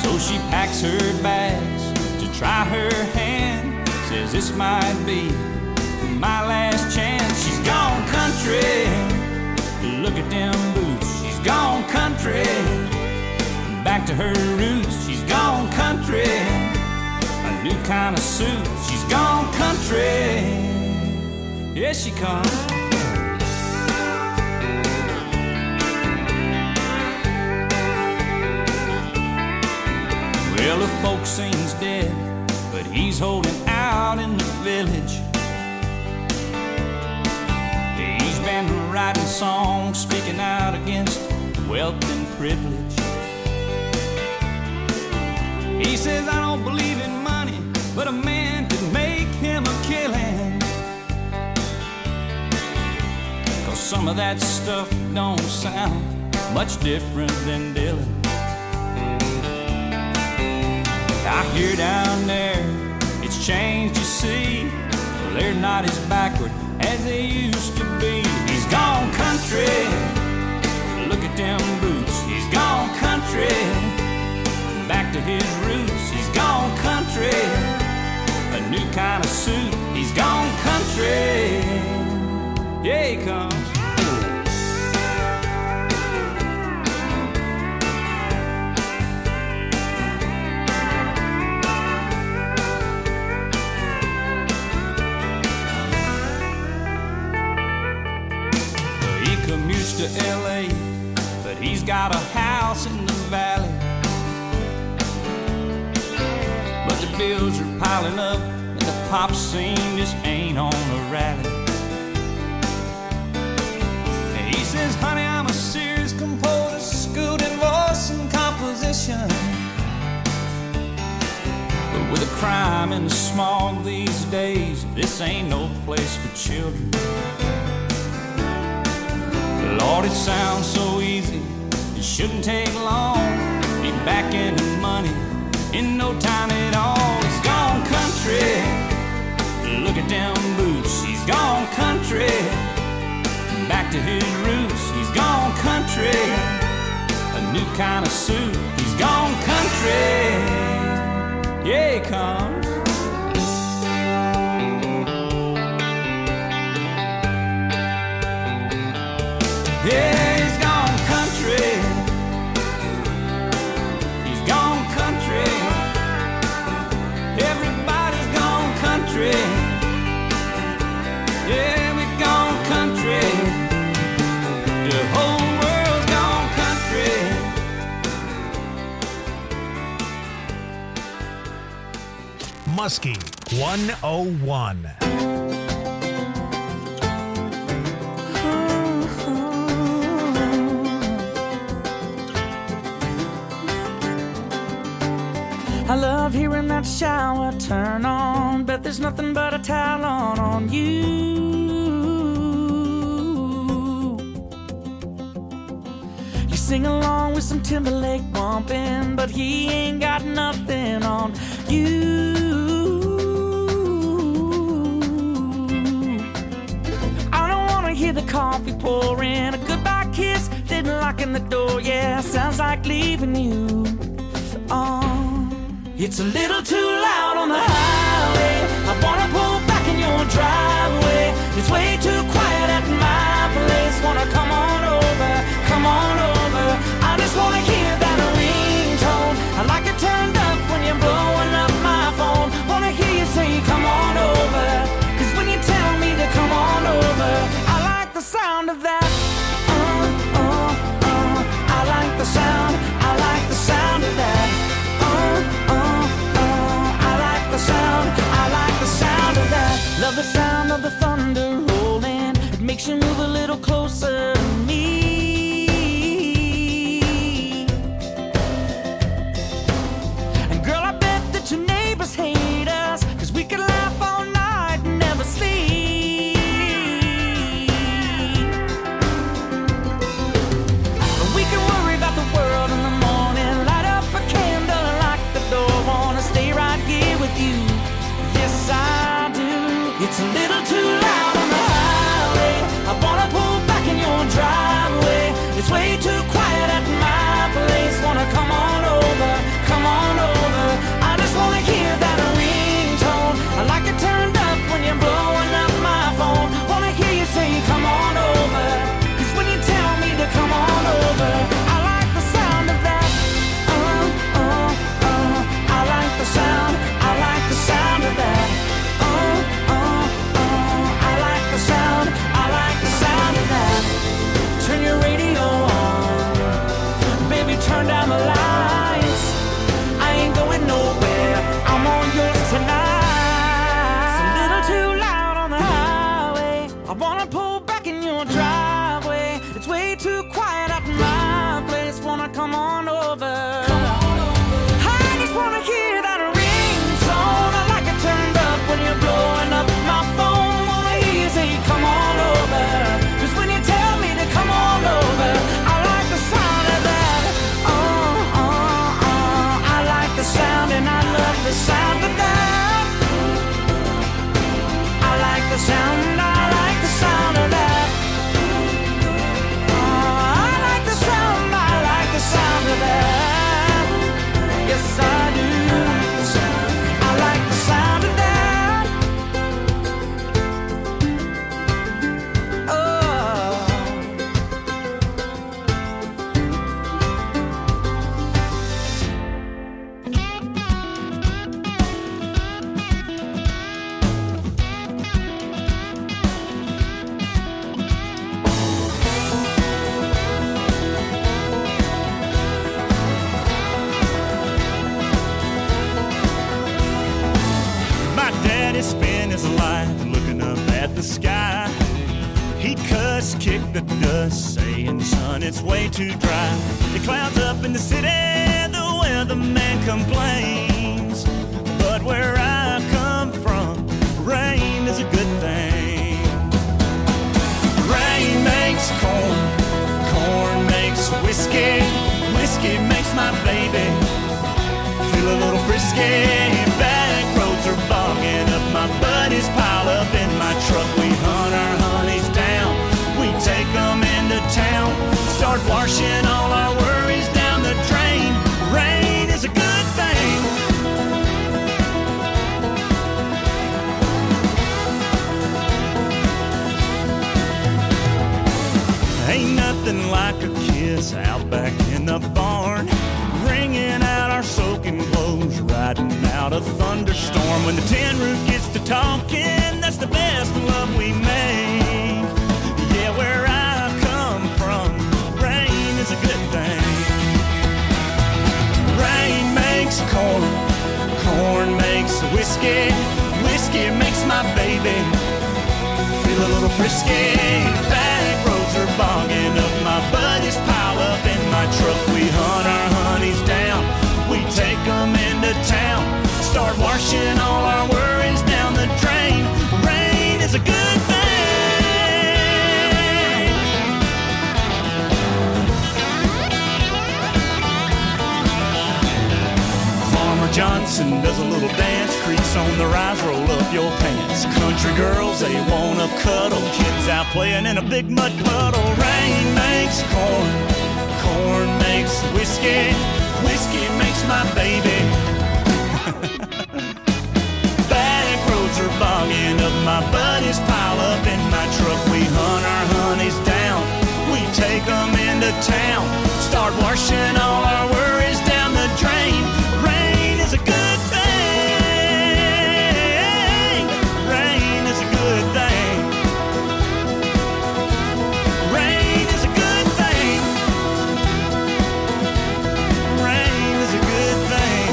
So she packs her bags to try her hand. Says this might be my last chance. She's gone country, look at them boots. She's gone country, back to her roots. She's gone country, a new kind of suit. She's gone country, here she comes. Well, the folk sings dead, but he's holding out in the village. He's been writing songs, speaking out against wealth and privilege. He says, I don't believe in money, but a man could make him a killing. 'Cause some of that stuff don't sound much different than Dylan. I hear down there, it's changed, you see. Well, they're not as backward as they used to be. He's gone country, look at them boots. He's gone country, back to his roots. He's gone country, a new kind of suit. He's gone country, yeah, he comes. Commutes to LA, but he's got a house in the valley. But the bills are piling up, and the pop scene just ain't on a rally. And he says, honey, I'm a serious composer, schooled in voice and composition. But with the crime and the smog these days, this ain't no place for children. Lord, it sounds so easy, it shouldn't take long. Be back in the money in no time at all. He's gone country, look at them boots. He's gone country, back to his roots. He's gone country, a new kind of suit. He's gone country, yeah, he comes. Yeah, he's gone country. He's gone country. Everybody's gone country. Yeah, we've gone country. The whole world's gone country. Muskie 101. I love hearing that shower turn on, bet there's nothing but a towel on you. You sing along with some Timberlake bumping, but he ain't got nothing on you. I don't wanna hear the coffee pouring, a goodbye kiss, then locking the door. Yeah, sounds like leaving you. It's a little too loud on the highway. I wanna pull back in your driveway. It's way too quiet at my place. Wanna come on over, come on over. I just wanna hear that ringtone. I like it turned up when you're blowing up my phone. Wanna hear you say come on over, 'cause when you tell me to come on over, I like the sound of that. I like the sound, I like the sound of that. I like the sound of that. Love the sound of the thunder rolling. It makes you move a little closer to me. And girl, I bet that your neighbors hate us, 'cause we could laugh all night and never sleep. We can worry about the world turn down the lights. I ain't going nowhere, I'm all yours tonight. It's a little too loud on the highway, I wanna pull back in your driveway. It's way too quiet at my place, wanna come on over. I just wanna hear that ringtone, I like it turned up when you're blowing up my phone. Wanna hear you say come on over, 'cause when you tell me to come on over, I like the sound of that. I like the sound and I love the sound of that. I like the sound and I like the sound of that. I like the sound of that. Yes, I do. I like the sound of that. Oh. My daddy spent his life looking up at the sky. He cussed, kicked the dust, saying, son, it's way too dry. The clouds up in the city, the weatherman complains. But where I come from, rain is a good thing. Rain makes corn, corn makes whiskey, whiskey makes my baby feel a little frisky. Back roads are bogging up, my buddies pile up in my truck. We hunt our honeys down, we take them into town, start washing all our worries down the drain. Rain is a good thing. Ain't nothing like a kiss out back in the barn, wringing out our soaking clothes, riding out a thunderstorm. When the tin roof gets to talking, that's the best love we make. Yeah, where I come from, rain is a good thing. Rain makes corn, corn makes whiskey, whiskey makes my baby feel a little frisky. Back roads are bogging up, my buddies pile up in my truck. We hunt our honeys down, we take them into town, start washing all our worries down the drain. Rain is a good thing. Farmer Johnson does a little dance, creaks on the rise, roll up your pants. Country girls, they wanna cuddle, kids out playing in a big mud puddle. Rain makes corn, corn makes whiskey, whiskey makes my baby. Back roads are bogging up, my buddies pile up in my truck. We hunt our honeys down, we take them into town, start washing all our worries down the drain. Rain is a good thing. Rain is a good thing. Rain is a good thing. Rain is a good thing.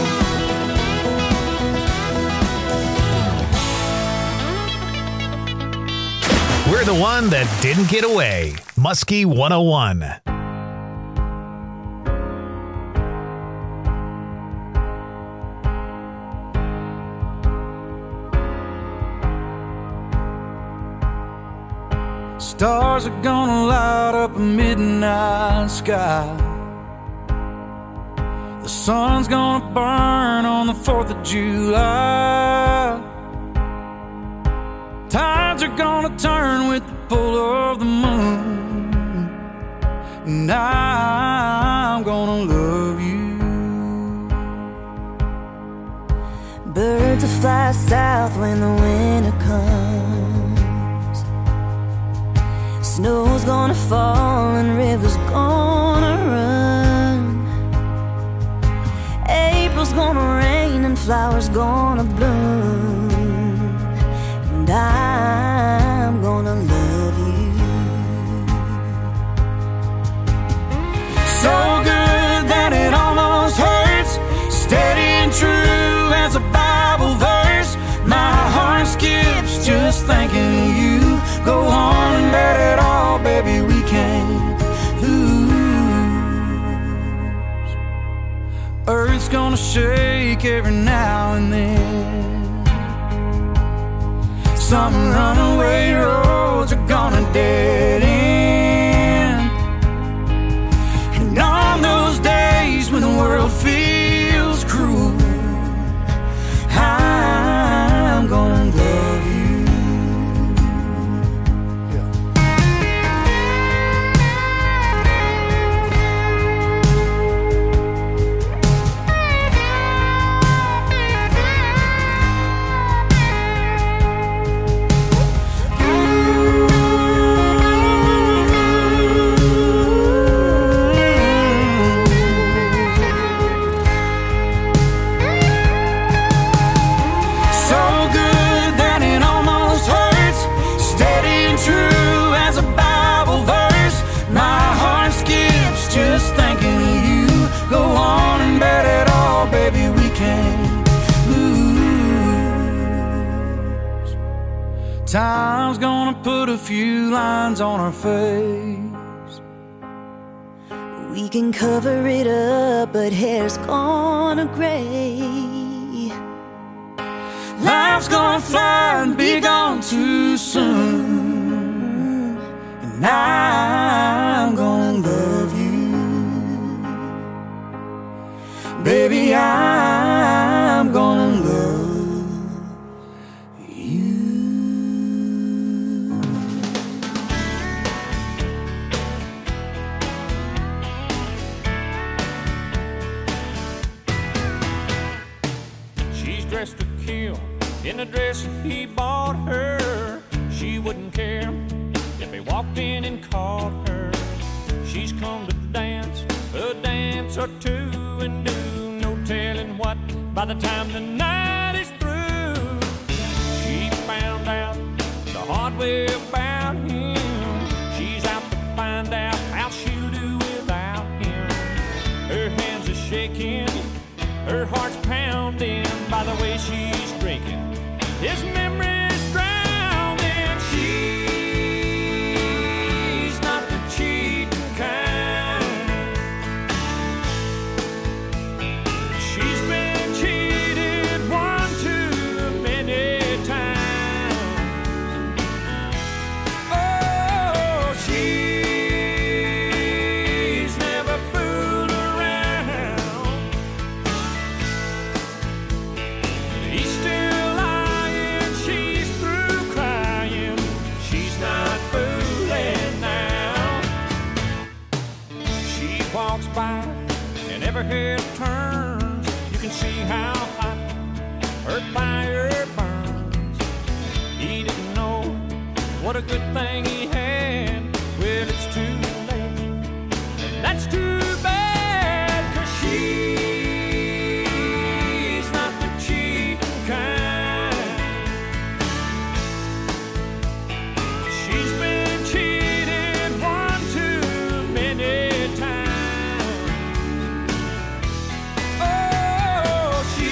We're the one that didn't get away. Muskie 101. Stars are gonna light up a midnight sky. The sun's gonna burn on the 4th of July. Tides are gonna turn with the pull of the moon, and I'm gonna love you. Birds will fly south when the winter comes. Snow's gonna fall and rivers gonna run. April's gonna rain and flowers gonna bloom, and I'm gonna love you. So good that Earth's gonna shake every now and then. Some runaway roads are gonna dead end. And on those days when the world feels cruel, I'm gonna love you. Time's gonna put a few lines on our face. We can cover it up, but hair's gonna gray. Life's gonna fly and be gone too soon. And I'm gonna love you. Baby, I'm gonna love you. Dressed to kill in a dress he bought her. She wouldn't care if he walked in and caught her. She's come to dance a dance or two and do no telling what by the time the night is through. She found out the hard way about him. She's out to find out how she'll do without him. Her hands are shaking, her heart's pounding by the way she's drinking. His memory's drowning. She's not the cheating kind. She's been cheated one too many times. Oh, she's never fooled around. He's still lying, she's through crying. She's not fooling now. She walks by and every head turns. You can see how hot her fire burns. He didn't know what a good thing he had. Well, it's too late, and that's too bad, 'cause she's not the cheating kind. She's been cheated one too many times. Oh,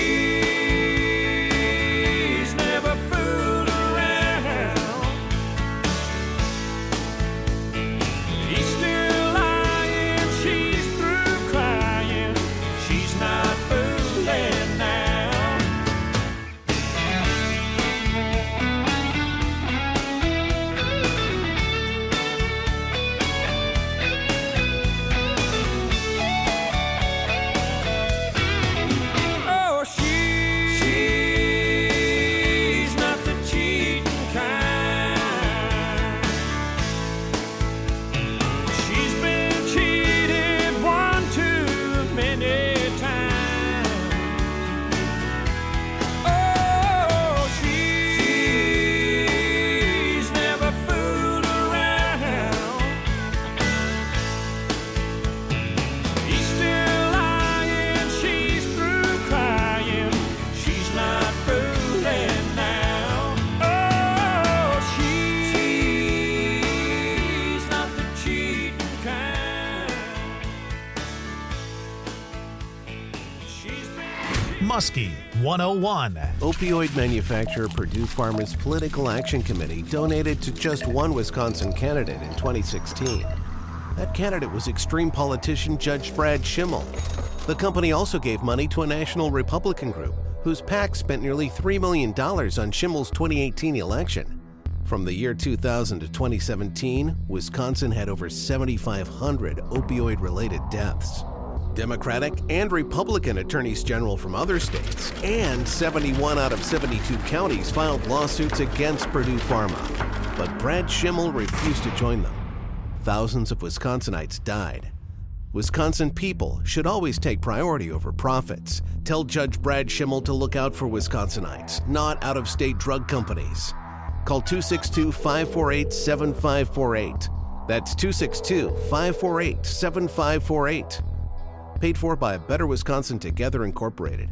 she's never fooled around. He's still lying, she's through crying. She's not fooling now. Oh, she's not the cheating kind. She's been cheated one too many times. Oh, she's never fooled around. He's still lying, she's through crying. She's not fooling now. Oh, she's not the cheating kind. She's been Muskie 101. Opioid manufacturer Purdue Farmers Political Action Committee donated to just one Wisconsin candidate in 2016. That candidate was extreme politician Judge Brad Schimmel. The company also gave money to a national Republican group whose PAC spent nearly $3 million on Schimmel's 2018 election. From the year 2000 to 2017, Wisconsin had over 7,500 opioid-related deaths. Democratic and Republican attorneys general from other states and 71 out of 72 counties filed lawsuits against Purdue Pharma, but Brad Schimmel refused to join them. Thousands of Wisconsinites died. Wisconsin people should always take priority over profits. Tell Judge Brad Schimmel to look out for Wisconsinites, not out-of-state drug companies. Call 262-548-7548. That's 262-548-7548. Paid for by Better Wisconsin Together Incorporated.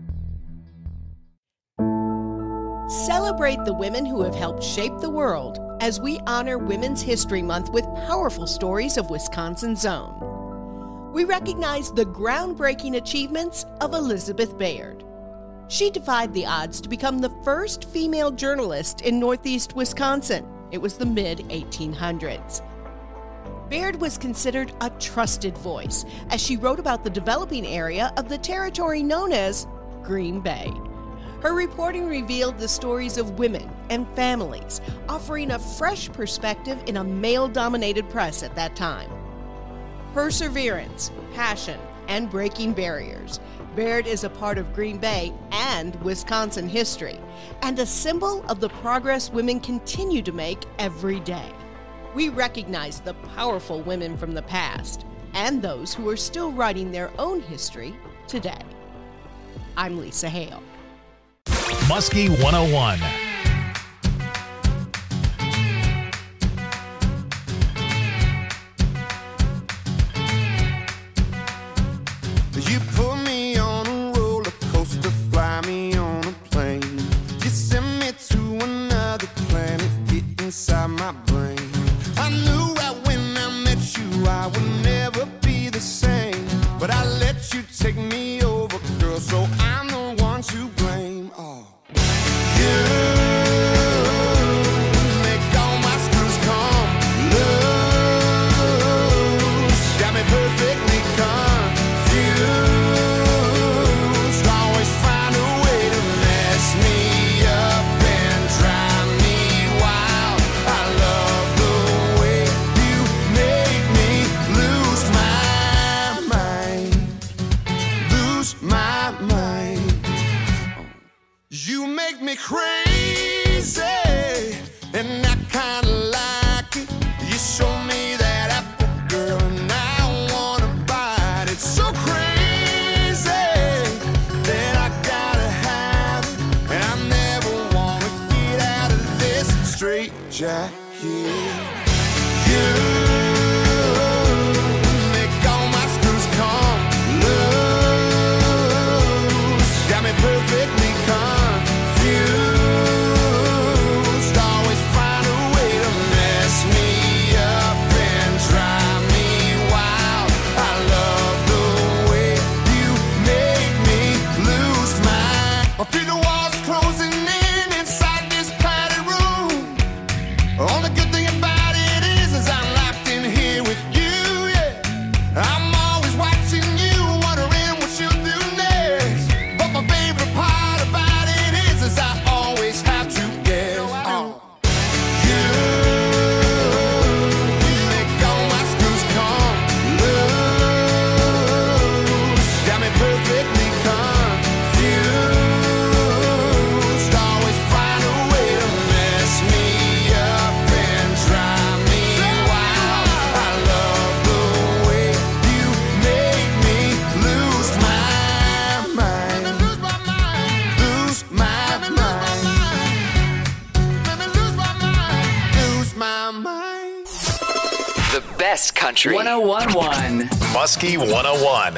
Celebrate the women who have helped shape the world as we honor Women's History Month with powerful stories of Wisconsin's own. We recognize the groundbreaking achievements of Elizabeth Baird. She defied the odds to become the first female journalist in Northeast Wisconsin. It was the mid-1800s. Baird was considered a trusted voice as she wrote about the developing area of the territory known as Green Bay. Her reporting revealed the stories of women and families, offering a fresh perspective in a male-dominated press at that time. Perseverance, passion, and breaking barriers. Baird is a part of Green Bay and Wisconsin history, and a symbol of the progress women continue to make every day. We recognize the powerful women from the past and those who are still writing their own history today. I'm Lisa Hale. Muskie 101. You put me on a roller coaster, fly me on a plane. You send me to another planet, get inside my brain. I knew right when I met you I would never be the same. But I let you take me over, girl, so I'm the one to blame. Oh, you make all my screws come loose. Got me perfectly confused. Always find a way to mess me up and drive me wild. I love the way you make me lose my mind. Lose my mind. You make me crazy, and I kinda like it. You show me that apple, girl, and I wanna bite it. So crazy that I gotta have it, and I never wanna get out of this straight jacket. You make all my screws come loose. Got me perfectly confused. Always find a way to mess me up and drive me wild. I love the way you make me lose my. I feel the walls closing in inside this padded room. Only good thing about it is I'm locked in here with you, yeah. I'm always watching you, wondering what you'll do next. But my favorite part about it is I always have to guess. Oh. You make all my screws come loose. Got me perfectly confused. Always find a way to mess me up and drive me wild. I love the way you make me lose my mind. Lose my mind. Lose my mind. Lose my mind. The best country. 1011. Muskie 101.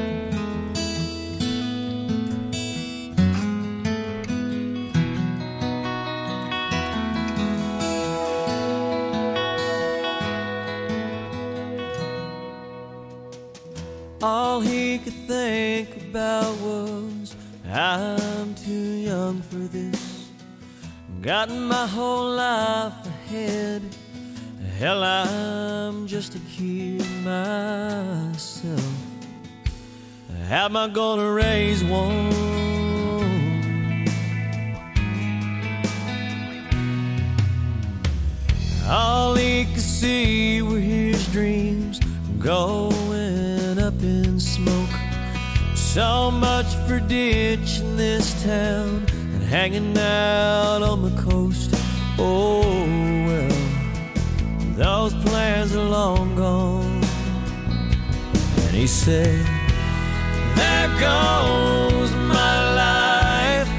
All he could think about was, I'm too young for this. Got my whole life ahead. Hell, I'm just a kid myself. How am I gonna raise one? All he could see were his dreams going up in smoke. So much for ditching this town and hanging out on the coast. Oh well, those plans are long gone. And he said, there goes my life.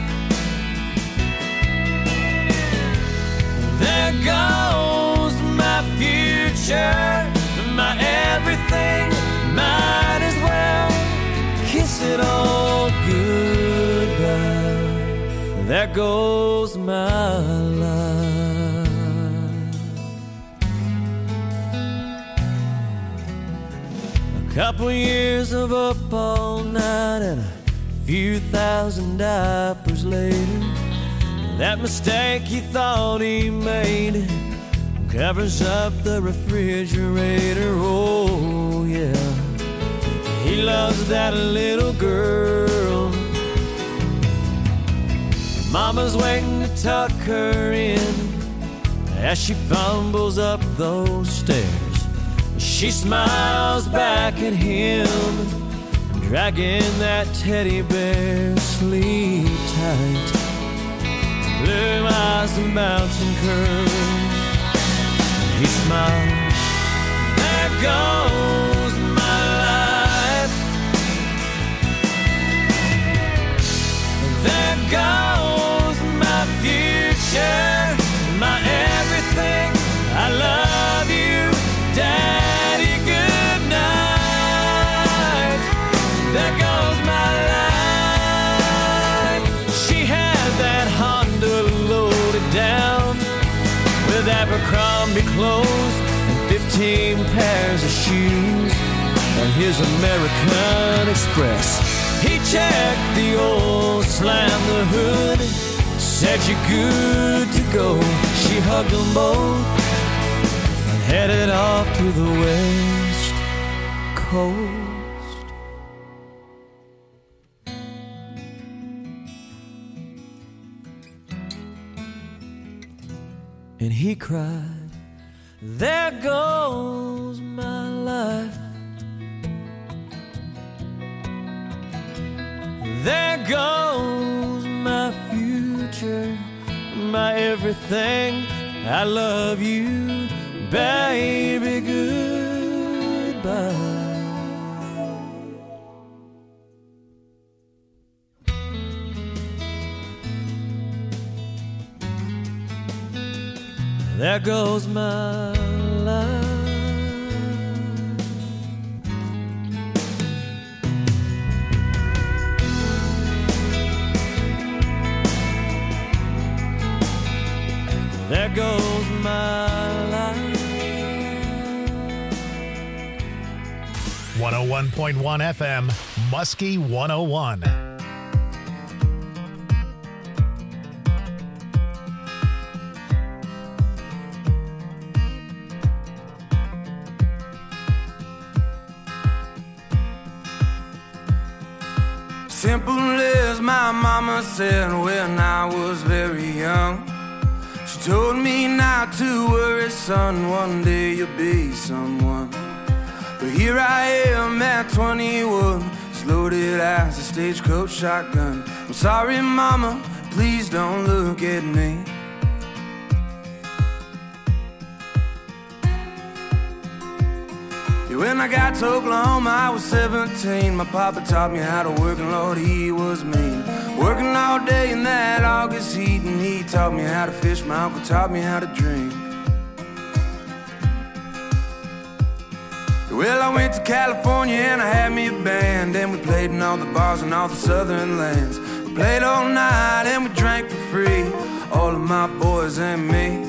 There goes my future, my everything. Might as well kiss it all goodbye. There goes my life. A couple years of up all night and a few thousand diapers later, that mistake he thought he made covers up the refrigerator. Oh yeah, he loves that little girl. Mama's waiting to tuck her in as she fumbles up those stairs. She smiles back at him, dragging that teddy bear. Sleep tight, blue eyes and bouncing curls. He smiles, there goes my life. There goes my future, my everything. I love you, Daddy, good night. There goes my life. She had that Honda loaded down with Abercrombie clothes and 15 pairs of shoes and his American Express. He checked the oil, slammed the hood, said you're good to go. She hugged them both and headed off to the West Coast. And he cried, there goes my life. There goes my future, my everything. I love you, baby, goodbye. There goes my life. There goes my life. 101.1 FM, Muskie 101. Simple as my mama said when I was very young. She told me not to worry, son, one day you'll be someone. But here I am at 21, as loaded as a stagecoach shotgun. I'm sorry, mama, please don't look at me. When I got to Oklahoma, I was 17. My papa taught me how to work, and Lord, he was mean. Working all day in that August heat, and he taught me how to fish. My uncle taught me how to drink. Well, I went to California and I had me a band, and we played in all the bars in all the southern lands. We played all night and we drank for free, all of my boys and me.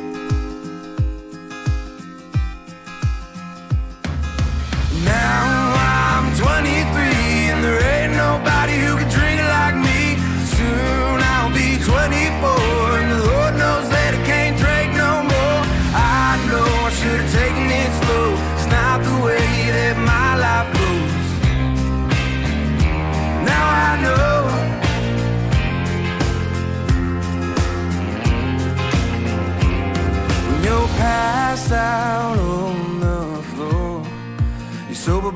Now I'm 23 and there ain't nobody who can drink it like me. Soon I'll be 24 and the Lord knows that I can't drink no more. I know I should have taken it slow. It's not the way that my life goes.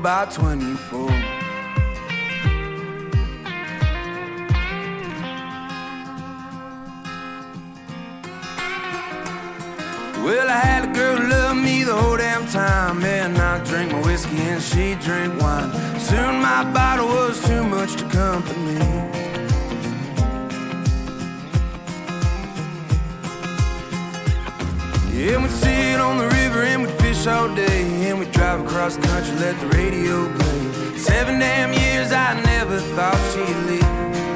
about 24. Well, I had a girl who loved me the whole damn time. And I drank my whiskey and she drank wine. Soon my bottle was too much to company. Yeah, we'd sit on the river and we'd fish all day. And we'd drive across the country, let the radio play. 7 damn years I never thought she'd leave.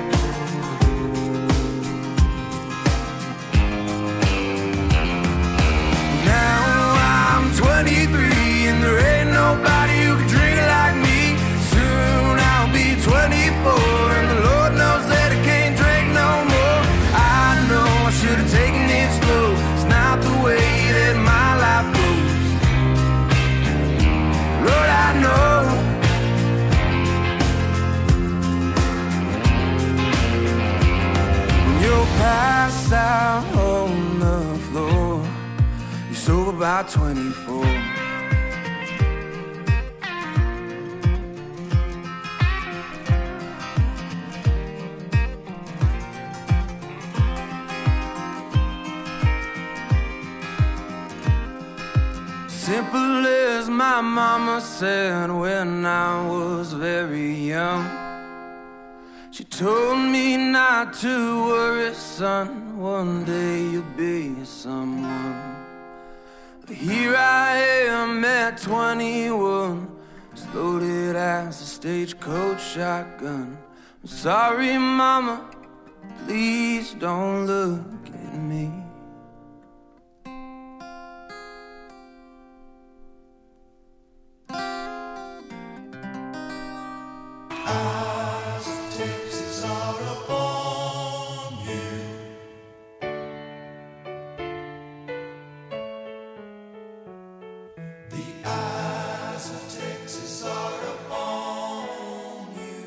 Now I'm 23 and there ain't nobody who can drink like me. Soon I'll be 24 and the Lord knows that I can't drink no more. I know I should have taken it slow. It's not the way that my life goes. Lord, I know. When you're passed out on the floor, you're sober about 24. Simple as my mama said when I was very young. She told me not to worry, son, one day you'll be someone. But here I am at 21, as loaded as a stagecoach shotgun. I'm sorry, mama, please don't look at me. Eyes of Texas are upon you. The eyes of Texas are upon you.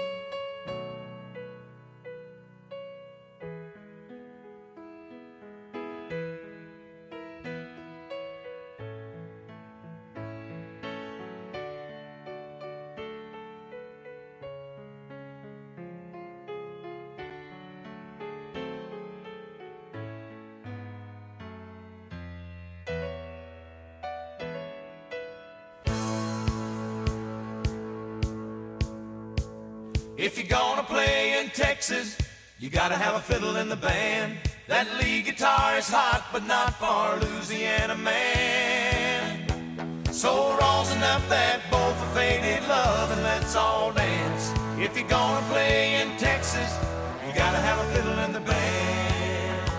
If you're gonna play in Texas, you gotta have a fiddle in the band. That lead guitar is hot, but not for a Louisiana man. So rosin up that bowl for faded love and let's all dance. If you're gonna play in Texas, you gotta have a fiddle in the band.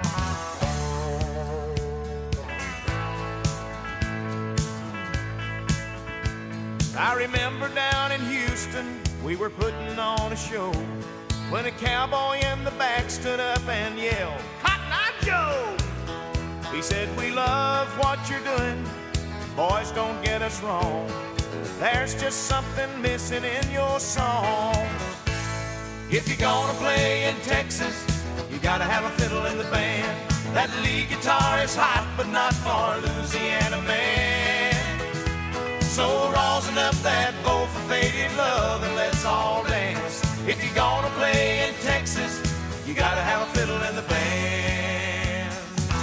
I remember down in Houston, we were putting on a show when a cowboy in the back stood up and yelled, "Cotton Eye Joe!" He said, "We love what you're doing, boys, don't get us wrong. There's just something missing in your song. If you're gonna play in Texas, you gotta have a fiddle in the band. That lead guitar is hot, but not for a Louisiana man. So rosin up that bowl for faded love and let's all dance. If you're gonna play in Texas, you gotta have a fiddle in the band."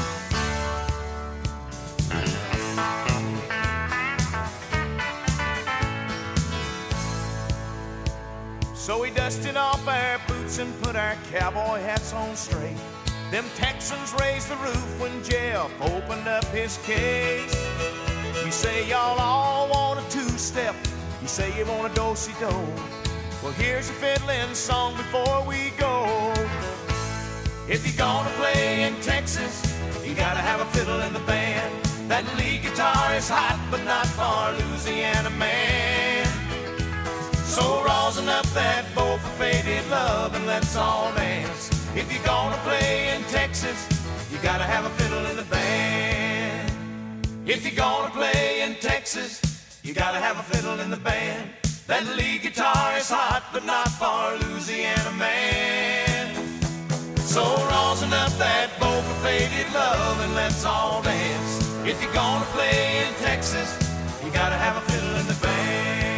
So we dusted off our boots and put our cowboy hats on straight. Them Texans raised the roof when Jeff opened up his case. You say y'all all want a two-step, you say you want a do-si-do. Well, here's a fiddling song before we go. If you're gonna play in Texas, you gotta have a fiddle in the band. That lead guitar is hot, but not for a Louisiana man. So rosin up that bowl for faded love and let's all dance. If you're gonna play in Texas, you gotta have a fiddle in the band. If you're gonna play in Texas, you gotta have a fiddle in the band. That lead guitar is hot, but not for a Louisiana man. So rosin up that bowl for faded love and let's all dance. If you're gonna play in Texas, you gotta have a fiddle in the band.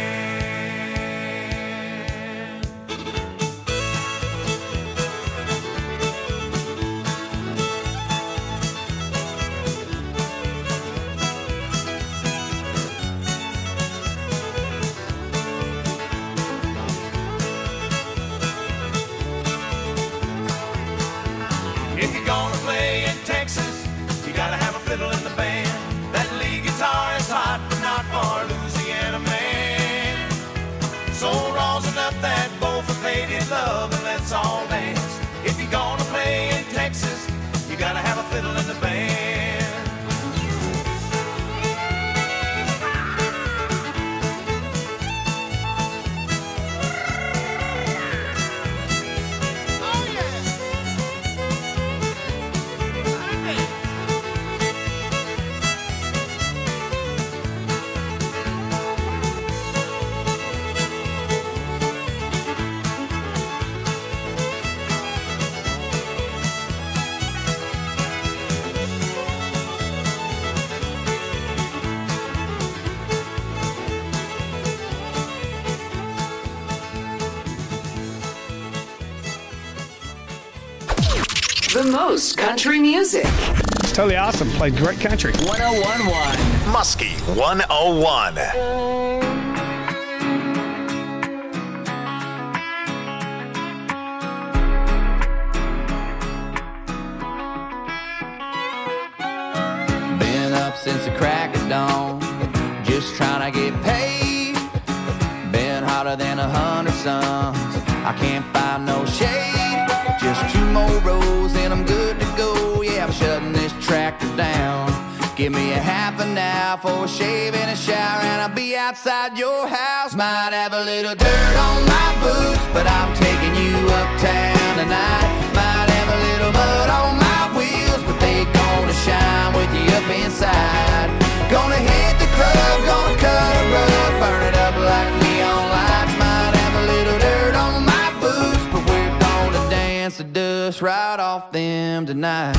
The most country music. It's totally awesome. Played great country. 101.1 Muskie 101. Been up since the crack of dawn, just trying to get paid. Been hotter than 100 suns, I can't find no shade. Just 2 more rows and I'm good to go. Yeah, I'm shutting this tractor down. Give me a half an hour for a shave and a shower, and I'll be outside your house. Might have a little dirt on my boots, but I'm taking you uptown tonight. Might have a little mud on my wheels, but they gonna shine with you up inside. Gonna hit the club, gonna cut a rug, burn it up like neon lights. Might have a little dirt on my boots, but we're gonna dance the dust right off them tonight.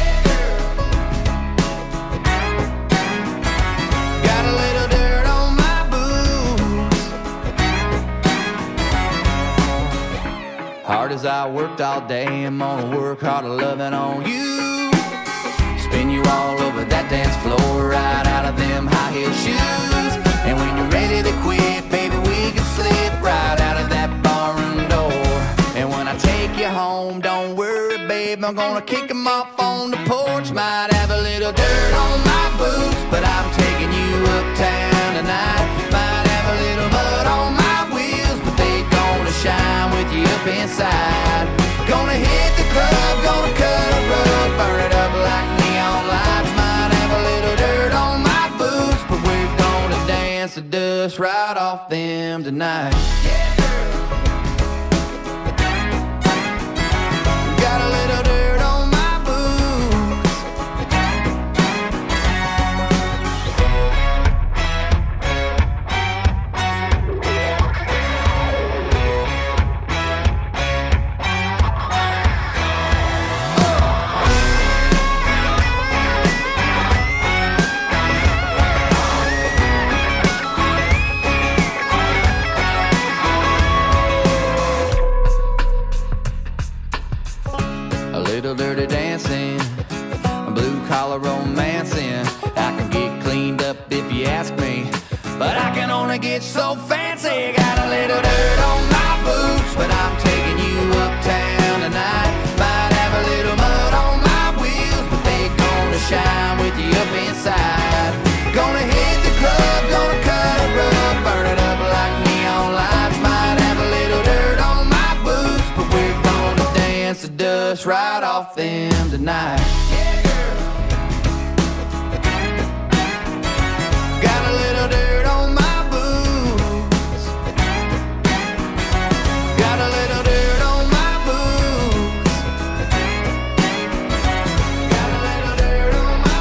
Got a little dirt on my boots. Hard as I worked all day, I'm gonna work harder loving on you. Spin you all over that dance floor, right out of them high heel shoes. And when you're ready to quit, baby, we can slip right out of that barroom door. And when I take you home, don't worry, babe, I'm gonna kick them off on the porch. Might have a little dirt on my boots, but I'm taking you uptown tonight. Might have a little mud on my wheels, but they gonna shine with you up inside. Gonna hit the club, gonna cut a rug, burn it up like neon lights. Might have a little dirt on my boots, but we're gonna dance the dust right off them tonight. Got a little dirt on my boots. A little dirty dancing, a blue collar romancing. I can get cleaned up if you ask me, but I can only get so fancy. Got a little dirt on my boots, but I'm taking you uptown tonight. Might have a little mud on my wheels, but they gonna shine with you up inside. Gonna hit the club, gonna cut a rug, burn it up like neon lights. Might have a little dirt on my boots, but we're gonna dance the dust right off them tonight. Got a little dirt on my boots. Got a little dirt on my boots. Got a little dirt on my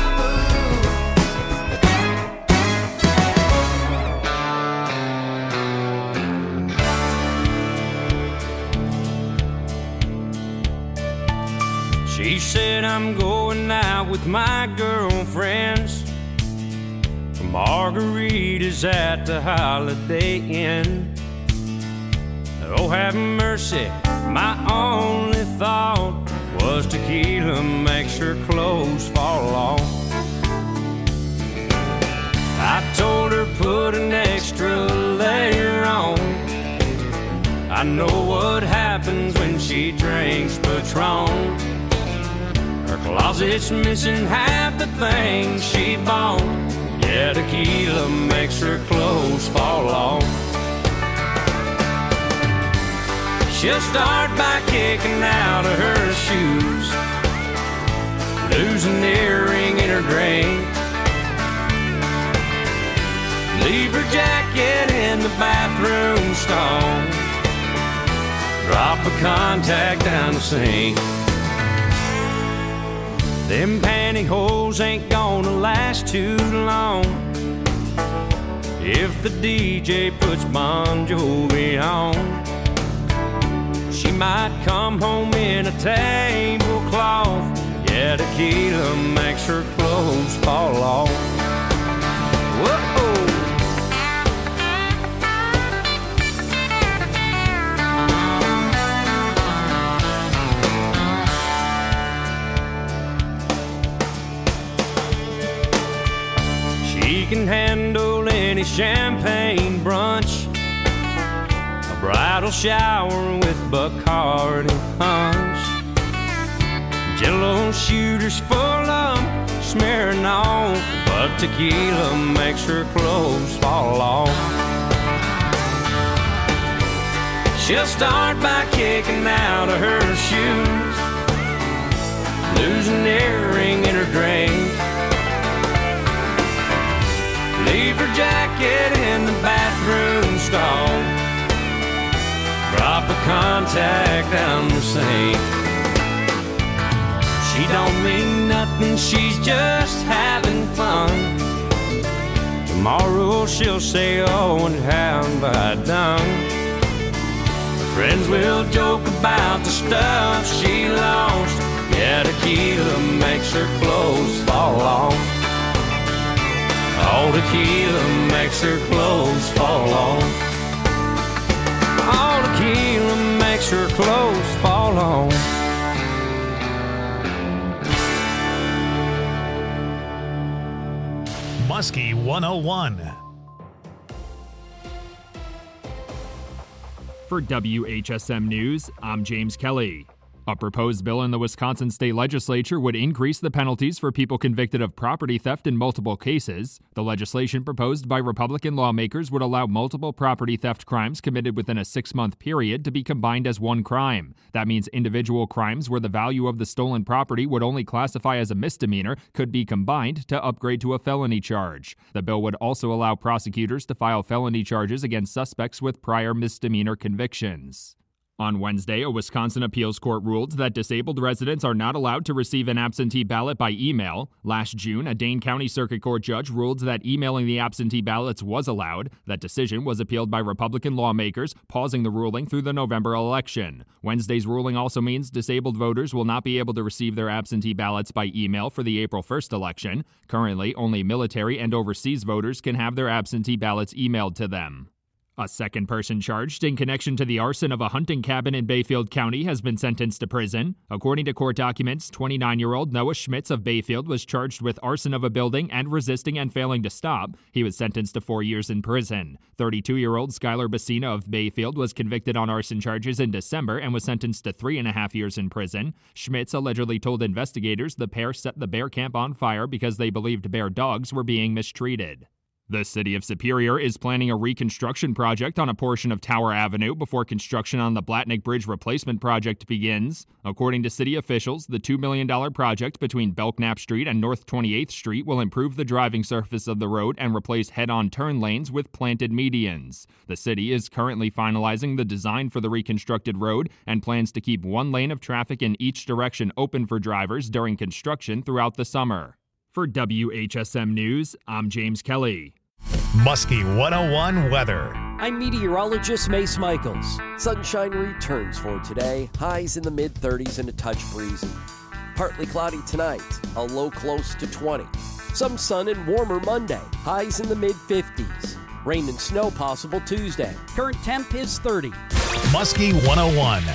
She said I'm going out with my girlfriends for margaritas at the Holiday Inn. Oh, have mercy, my only thought was tequila makes her clothes fall off. I told her put an extra layer on. I know what happens when she drinks Patron. Her closet's missing half the things she bought. Yeah, tequila makes her clothes fall off. She'll start by kicking out of her shoes, lose an earring in her drink, leave her jacket in the bathroom stall, drop a contact down the sink. Them pantyhose ain't gonna last too long if the DJ puts Bon Jovi on. She might come home in a tablecloth. Yeah, tequila makes her clothes fall off. Whoa! champagne brunch, a bridal shower with Bacardi punch, Jello shooters full of Smirnoff, but tequila makes her clothes fall off. She'll start by kicking out of her shoes, lose an earring in her drink, leave her jacket in the bathroom stall, drop a contact down the sink. She don't mean nothing, she's just having fun. Tomorrow she'll say, oh, and how have I done? Friends will joke about the stuff she lost. Yeah, tequila makes her clothes fall off. Oh, tequila makes her clothes fall off. Oh, tequila makes her clothes fall off. Muskie 101. For WHSM News, I'm James Kelly. A proposed bill in the Wisconsin State Legislature would increase the penalties for people convicted of property theft in multiple cases. The legislation proposed by Republican lawmakers would allow multiple property theft crimes committed within a 6-month period to be combined as one crime. That means individual crimes where the value of the stolen property would only classify as a misdemeanor could be combined to upgrade to a felony charge. The bill would also allow prosecutors to file felony charges against suspects with prior misdemeanor convictions. On Wednesday, a Wisconsin appeals court ruled that disabled residents are not allowed to receive an absentee ballot by email. Last June, a Dane County Circuit Court judge ruled that emailing the absentee ballots was allowed. That decision was appealed by Republican lawmakers, pausing the ruling through the November election. Wednesday's ruling also means disabled voters will not be able to receive their absentee ballots by email for the April 1st election. Currently, only military and overseas voters can have their absentee ballots emailed to them. A second person charged in connection to the arson of a hunting cabin in Bayfield County has been sentenced to prison. According to court documents, 29-year-old Noah Schmitz of Bayfield was charged with arson of a building and resisting and failing to stop. He was sentenced to 4 years in prison. 32-year-old Skylar Bassina of Bayfield was convicted on arson charges in December and was sentenced to 3.5 years in prison. Schmitz allegedly told investigators the pair set the bear camp on fire because they believed bear dogs were being mistreated. The city of Superior is planning a reconstruction project on a portion of Tower Avenue before construction on the Blatnick Bridge replacement project begins. According to city officials, the $2 million project between Belknap Street and North 28th Street will improve the driving surface of the road and replace head-on turn lanes with planted medians. The city is currently finalizing the design for the reconstructed road and plans to keep one lane of traffic in each direction open for drivers during construction throughout the summer. For WHSM News, I'm James Kelly. Muskie 101 weather. I'm meteorologist Mace Michaels. Sunshine returns for today. Highs in the mid-30s and a touch breezy. Partly cloudy tonight. A low close to 20. Some sun and warmer Monday. Highs in the mid-50s. Rain and snow possible Tuesday. Current temp is 30. Muskie 101.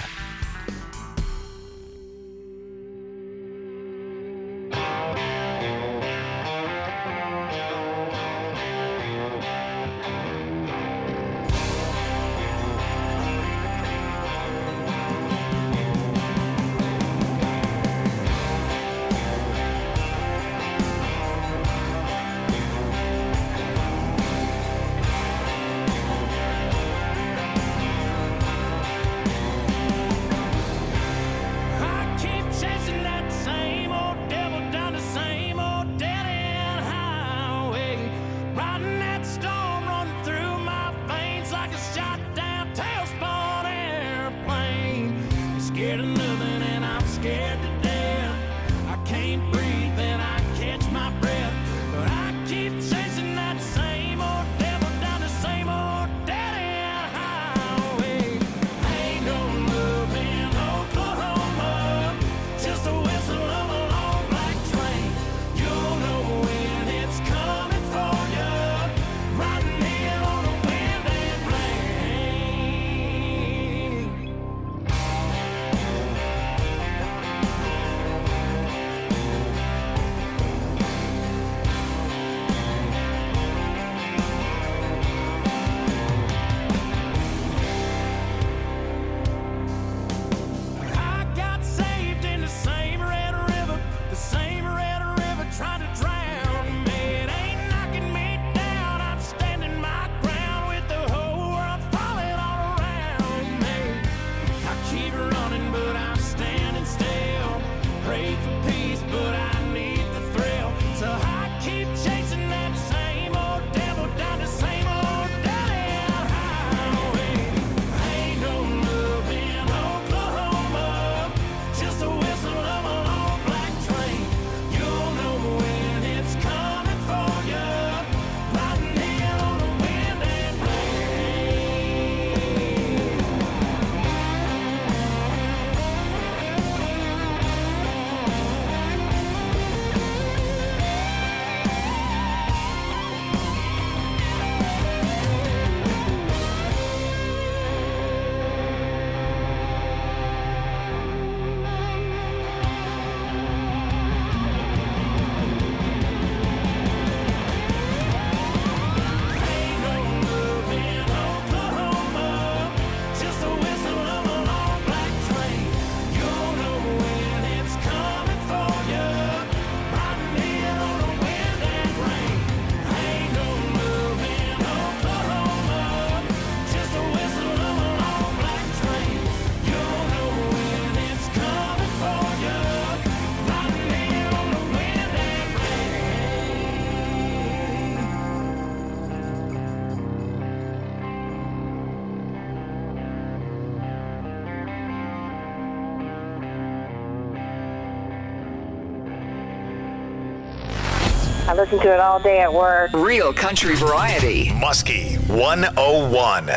I listen to it all day at work. Real country variety. Muskie 101.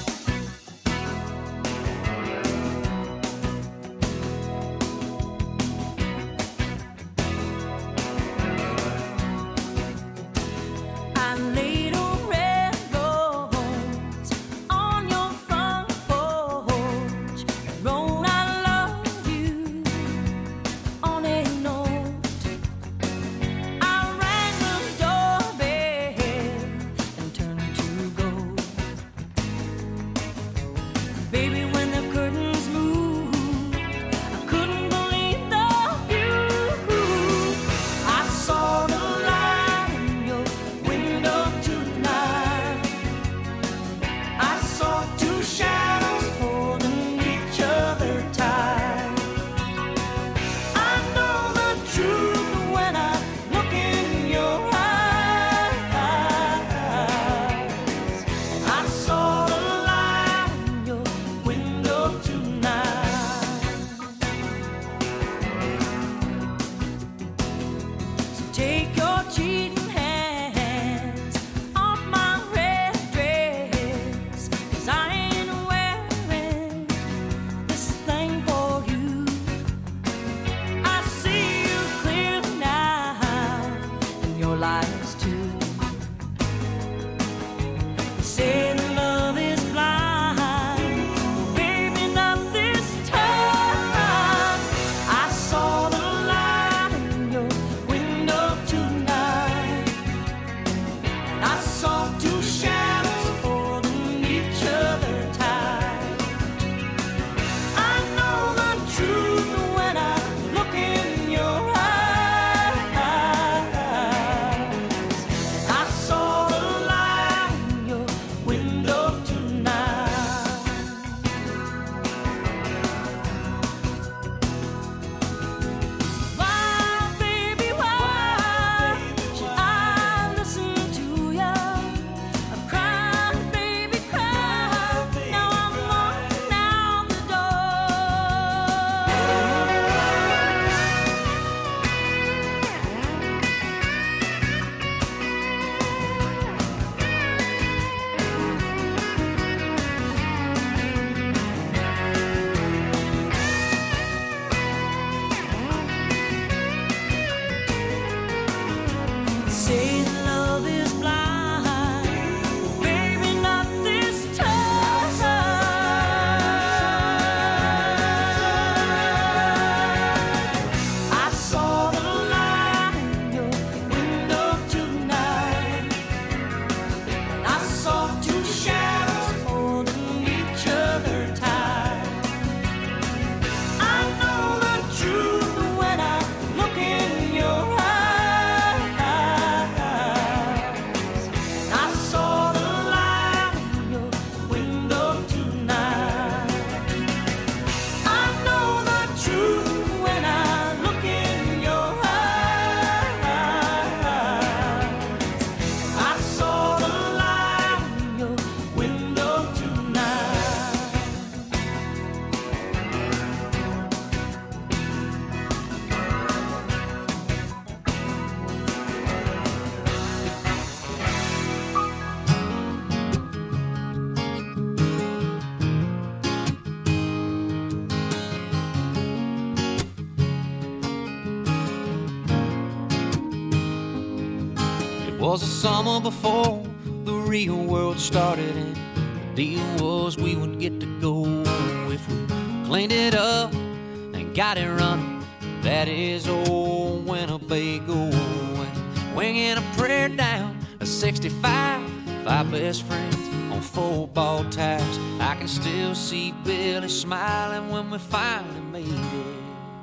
Was the summer before the real world started, and the deal was we would get to go if we cleaned it up and got it running. That is old Winnebago, and winging a prayer down a 65, 5 best friends on 4-ball tires. I can still see Billy smiling when we finally made it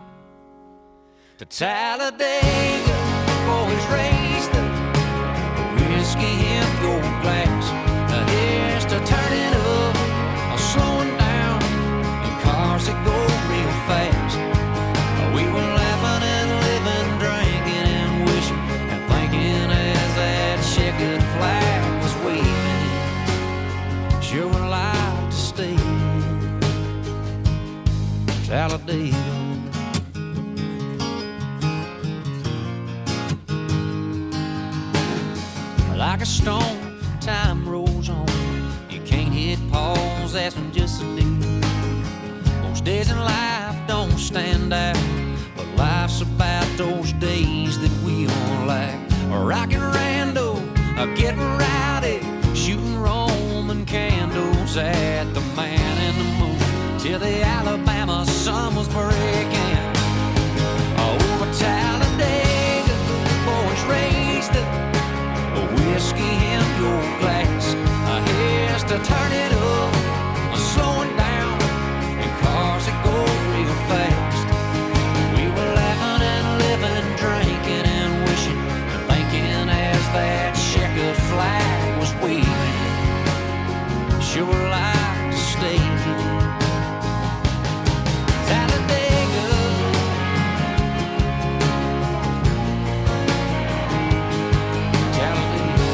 to Talladega. Boys raised the whiskey in gold glass. Here's to turning up or slowing down in cars that go real fast. We were laughing and living, drinking and wishing and thinking as that checkered flag was waving. Sure would like to stay in Talladega. a stone. Time rolls on. You can't hit pause, that's when just a do. Most days in life don't stand out, but life's about those days that we all like. Rockin' rando, getting rowdy, shooting Roman candles at the Man in the Moon till the Alabama sun was breaking. Over Talladega, boys raised up, whiskey in your glass. Here's to turn it up, slowing down, and cars that go real fast. We were laughing and living, drinking and wishing and thinking as that checkered flag was waving. Sure like to stay. Talladega, Talladega.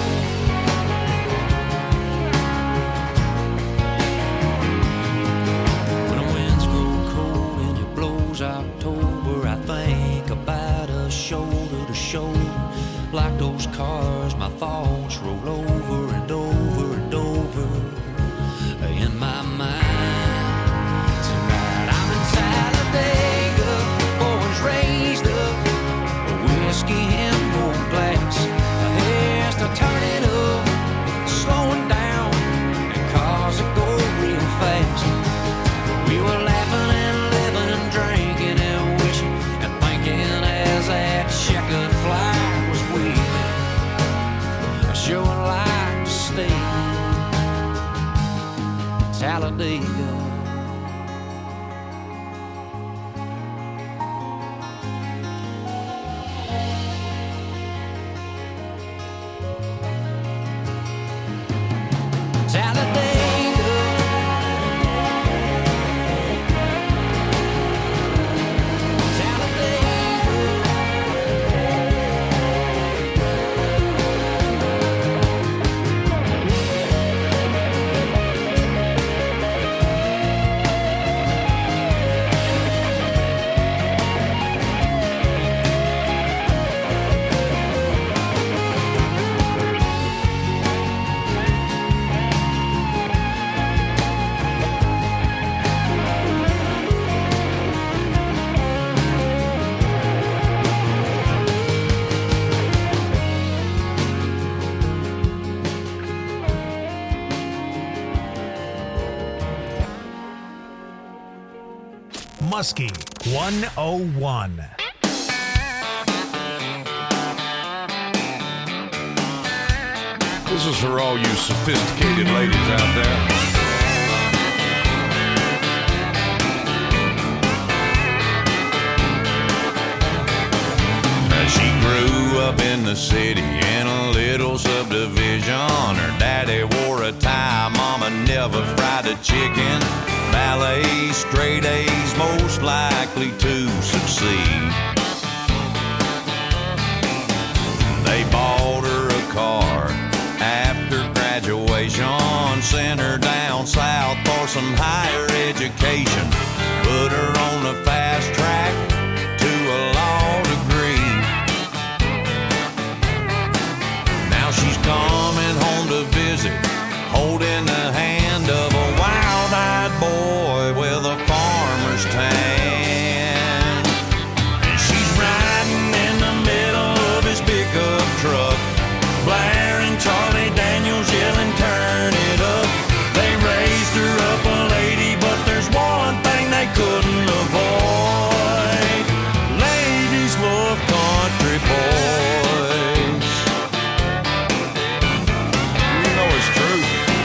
When the winds grow cold and it blows October, I think about us shoulder to shoulder. Like those cars, my thoughts roll over and over and over in my mind. Tonight I'm in Talladega, boys raised up, whiskey in your glass. Here's to turn it up, slowing down, and cars that go real fast. We were laughing and living, drinking and wishing and thinking as that checkered flag was waving. I sure would like to stay. Talladega. Muskie 101. This is for all you sophisticated ladies out there. She grew up in the city in a little subdivision. Her daddy wore a tie, mama never fried a chicken. Ballet, straight A's, most likely to succeed. They bought her a car after graduation, sent her down south for some higher education, put her on the fast track to a law degree. Now she's coming home to visit, holding the hand of a wild-eyed boy with a farmer's tan. And she's riding in the middle of his pickup truck, blaring Charlie Daniels, yelling, turn it up. They raised her up a lady, but there's one thing they couldn't avoid. Ladies love country boys. You know it's true.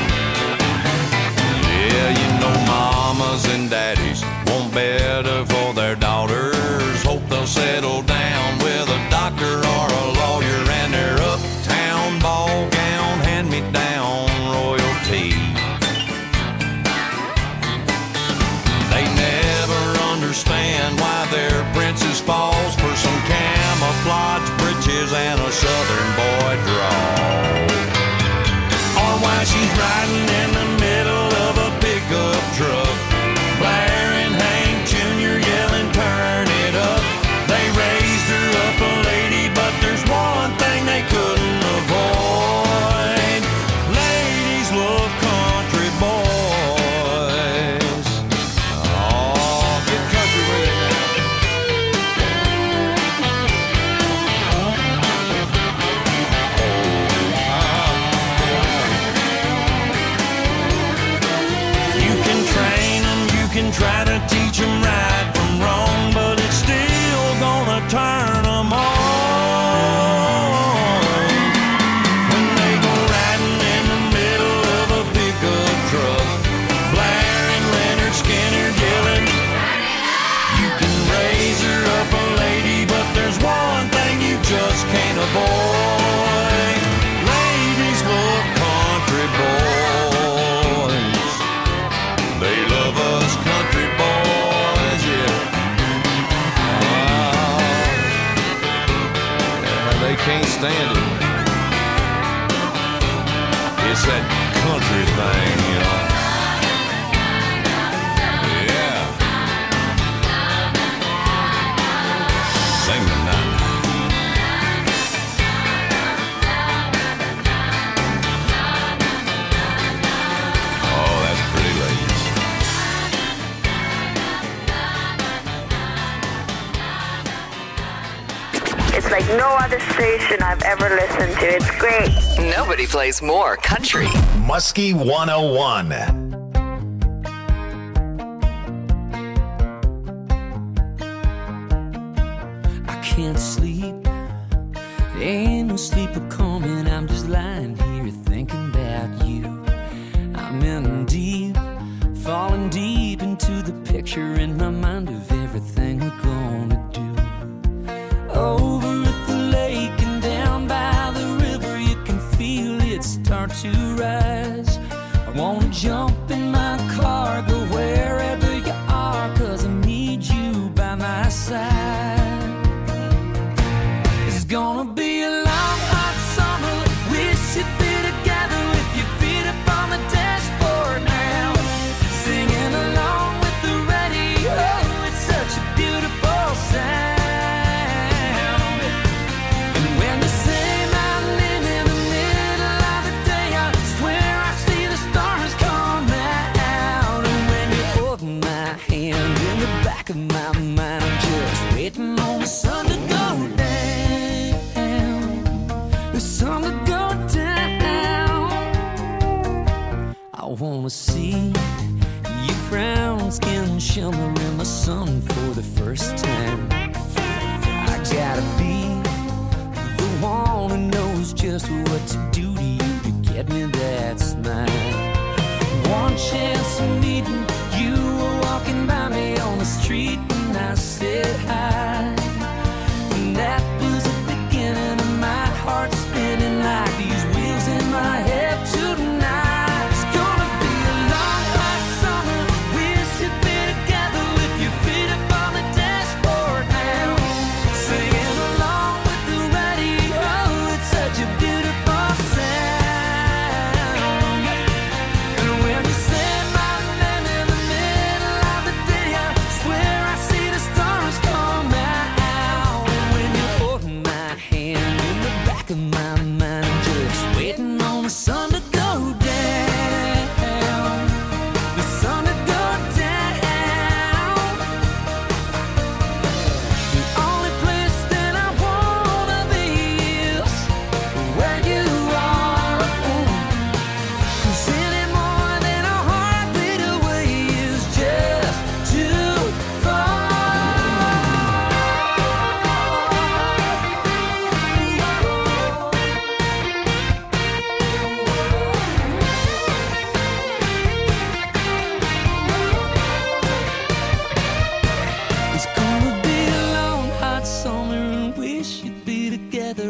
Yeah, you know mamas and daddies want better for their daughters. Hope they'll settle down with a doctor or a lawyer, and their uptown ball gown hand-me-down royalty. They never understand why their princess falls for some camouflage breeches and a southern boy drawl, or why she's riding in the middle of a pickup truck, blaring Hank Jr., yelling, turn it up. They raised understand it. It's that country thing, you know. Yeah. Sing the night. Oh, that's pretty, ladies. It's like no other station I've ever listened to. It's great. Nobody plays more country. Muskie 101. I can't sleep. Ain't no sleep coming. I'm just lying here thinking about you. I'm in deep, falling deep into the picture in my mind of everything we're gonna do. Over at the lake and down by the river, you can feel it start to rise. I wanna jump in my car, go wherever you are, 'cause I need you by my side. It's gonna be a long, hot summer. We should be together with your feet up on the dashboard now, singing along with the radio. It's such a beautiful sound. And when you say my name in the middle of the day, I swear I see the stars come out. And when you hold my hand in the back of my mind, I'm just waiting on the sun to go down. The sun to go down. I wanna see your brown skin shimmer in the sun for the first time. I gotta be the one who knows just what to do to you to get me that smile. One chance of meeting you, were walking by me on the street and I said hi. And that was the beginning of my heart spinning like these wheels in my head tonight. It's gonna be a long, hot summer. We should be together with your feet up on the dashboard now, singing along with the radio. It's such a beautiful sound. And when you say my name in the middle of the day, I swear I see the stars come out. And when you hold my hand in the back of my mind, I'm just waiting on the sun to go down. The sun to go down. The only place that I wanna be is where you are. 'Cause any more than a heartbeat away is just too far. It's gonna be a long, hot summer and we should be together.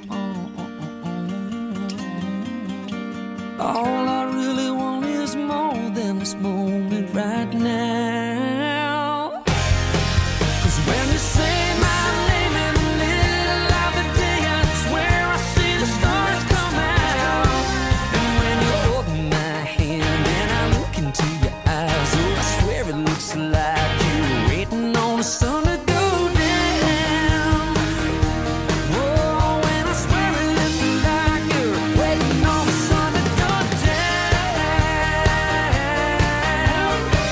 All I really want is more than this moment right now. 'Cause when you say my name in the middle of the day, I swear I see the stars come out. And when you hold my hand and I look into your eyes, oh, I swear it looks like you're waiting on the sun to go down. Oh, and I swear it looks like you're waiting on the sun to go down.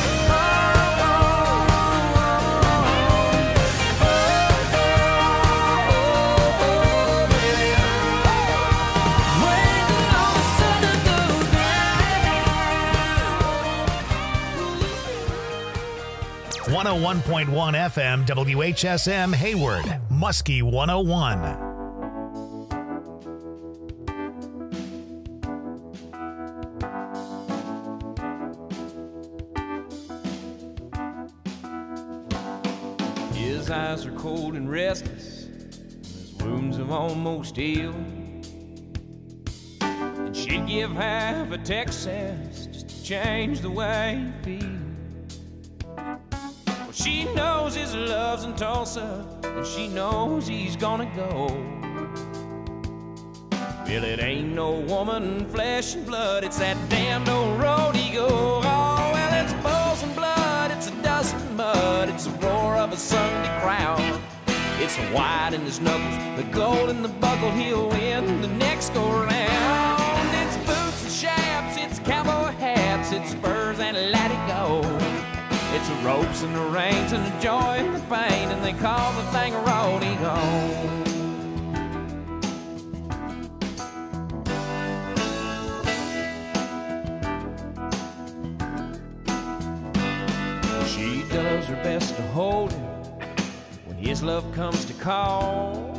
Waiting on the sun to go down. 101.1 FM WHSM Hayward, Muskie 101. His eyes are cold and restless, his wounds have almost healed. And she'd give half a Texas just to change the way you feel. Well, she knows his love's in Tulsa, and she knows he's gonna go. Well, it ain't no woman, flesh and blood, it's that damned old rodeo. Oh, well, it's bulls and blood, it's a dust and mud, it's the roar of a Sunday crowd. It's the white in his knuckles, the gold in the buckle, he'll win the next go round. It's boots and chaps, it's cowboy hats, it's spurs and a latigo. It's the ropes and the reins and the joy and the pain, and they call the thing a rodeo. She does her best to hold him when his love comes to call.